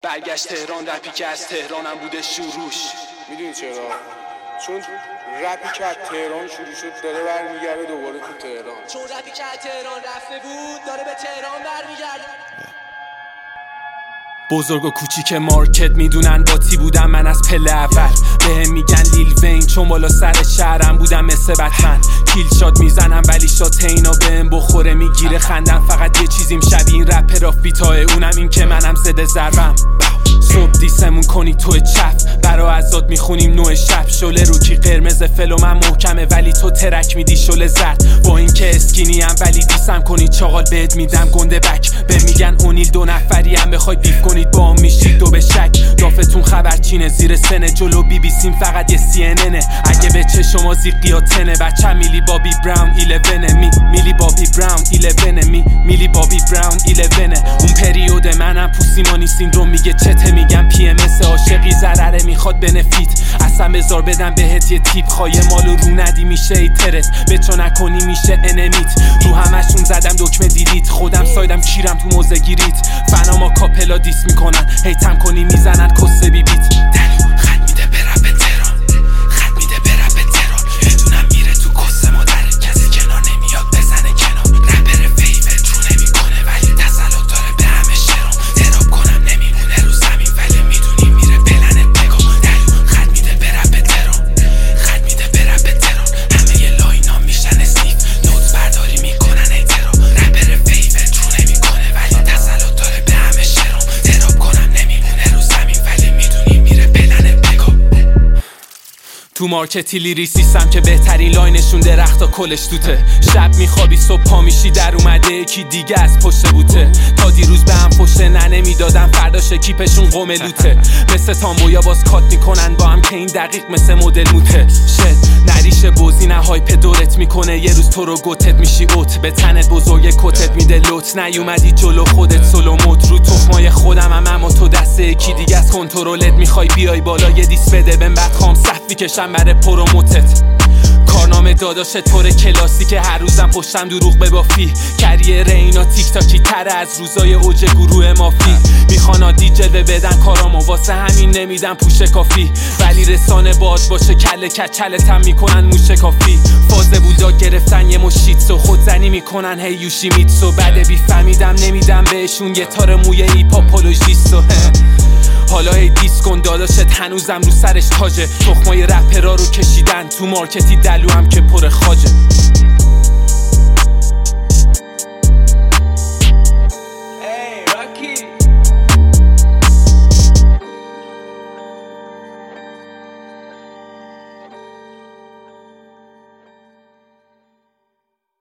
برگشت تهران، رپی که از تهرانم بوده شروعش. میدونی چرا؟ چون رپی که از تهران شروع شد داره برمیگرده دوباره تو تهران. چون رپی که از تهران رفته بود داره به تهران برمیگرده. بزرگ و کوچیک مارکت میدونن باتی بودم من از پله اول. بهم میگن لیل وین چون بالا سر شهرم بودم مثل بتمن. کیل شات میزنم ولی شات اینا بهم بخوره میگیره خندم. فقط یه چیزیم شبیه این رپر فیتاه، اونم این که منم زده ضربم. صبح دیسمون کنی تو چف، برا ازاد میخونیم نوع شب. شله رو کی قرمز فلو من محکمه ولی تو ترک میدی شله زرد. با این که اسکینی هم ولی دیسم کنی چاقال بهت میدم گنده بک. به میگن اونیل 2 نفری هم بخوای بیف کنید با هم میشید دو به شک. دافتون خبرچینه زیر سنه، جلو بی بی سیم فقط یه CNN. اگه به چشما زیقی ها تنه بچه میلی بابی براون 11 میلی بابی براون 11 میلی بابی براون 11. اون پریود منم پوسیمانی سیندروم میگه چته، میگم PMS عاشقی ضرره میخواد بنفیت. اصلا بذار بدم بهت یه تیپ، خواهی مالو رو ندی میشه ایترت، بچو نکنی میشه انمیت. رو همشون زدم دکمه دیلیت، خودم سایدم کیرم تو موزه گیریت. فناما کاپلا دیس میکنن هیتم کنی میزنن کسه بی بیت. دلو خط میده به رپ تهران، خط میده به رپ تهران. بدونم میره تو کسه مادره، کسی کنار نمیاد بزنه کنار. رپر فیوت رو نمیکنه ولی تسلط داره به همه شرام. تراب کنم نمیمونه رو زمین ولی میدونی میره پلنت بگو. دلو خط میده به رپ تهران، خط میده به رپ تهران. همه ی لاینا میشن اسنیف، نوت برداری میکنن ایترا. رپر فیوت رو نمیکنه ولی تسلط داره به همه شرام. تراب کنم نمیمونه رو زمین ولی میدونی میره پلنت بگو. تو مارکتی لیریسیستم که بهترین لاینشون درختا کلش توته. شب میخوابی صبح پا میشی در اومده یکی دیگه از پشت بوته. تا دیروز به هم پشت نمیدادن فرداش کیپشون قوم لوته. مثل تامبویا باز کات میکنن با هم که این دقیق مثل مدل موته. شت نریشه بوزی نه هایپ دورت میکنه، یه روز تو رو گوتت میشی اوت. به تنت بزرگ کتت میده لوت، نیومدی جلو خودت سولو مود. رو تخمای خودم هم اما تو دسته یکی دیگه از کنترلت میخوای بیای بالا. یه دیس بده بهم بعد خام صف میکشم برای پروموتت. کارنامه داداش طور کلاسیک هر روزم پشتم دروغ ببافی. کریر اینا تیک تاکی تره از روزای اوج گروه مافی. میخوان عادی جلوه بدن کارامو واسه همین نمیدن پوش کافی. ولی رسانه باد باشه کله کچلتم میکنن موشه کافی. فاز بودا گرفتن یه مشیتسو، خودزنی میکنن هی یوشی میتسو. بعد بیفهمیدم نمیدم بهشون یه تار موی ایپاپولوژیستو. حالا هی دیس کن داداشت هنوزم رو سرش تاجه. تخمای رپرا رو کشیدن تو مارکتی دلو هم که پر خاجه.